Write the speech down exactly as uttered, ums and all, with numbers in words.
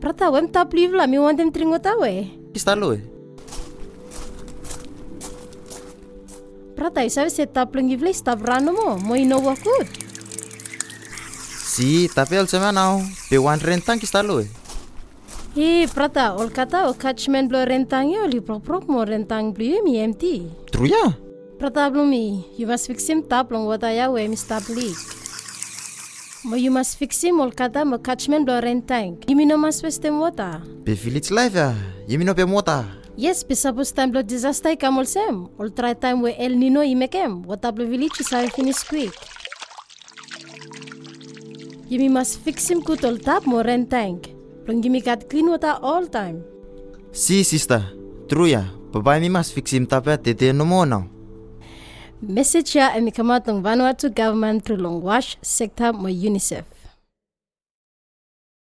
Prata hoe mitapy livre la mio andeha mitrigno tao e. Kista aloha e. Prata isa se tapy livre isy tapy rano mo, mo inao akory. Si, tapy alo sama anao. Be ho andry reny tany kista aloha e. E prata, ol kata o catchment blo rentang io li prok-prok mo rentang blu mi M T. Troia? Prata blumi, you must fix him tap long wata ya we mi stop leak. Mo you must fix him ol kata mo catchment blo rentang. Yimi no mas westem wata. Be village life ah. Yimi no be mota. Yes, be suppose time blo disaster kam ol sem. Ol try time we El Nino imekem. Wata blo village is have finish quick. Yimi must fix him kut ol tap mo rentang. Long yimi got clean water all time. Si, sister. Troia. Bye-bye mi mas fix him tapy tete no mo now. Message ya emi kamatong Vanuatu government through Longwash sector mo UNICEF.